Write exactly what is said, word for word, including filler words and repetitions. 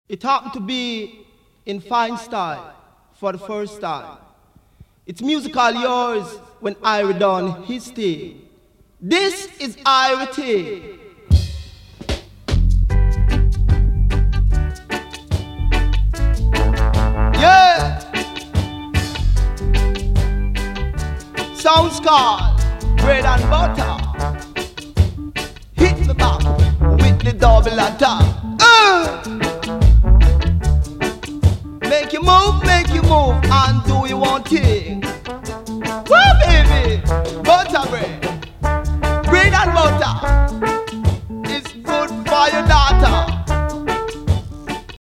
It happened to be in fine style for the first time. It's musical yours when Ira done his thing. This is Ira T. Yeah! Sounds called bread and butter. Hit me back with the double attack. Uh! Make you move, make you move, and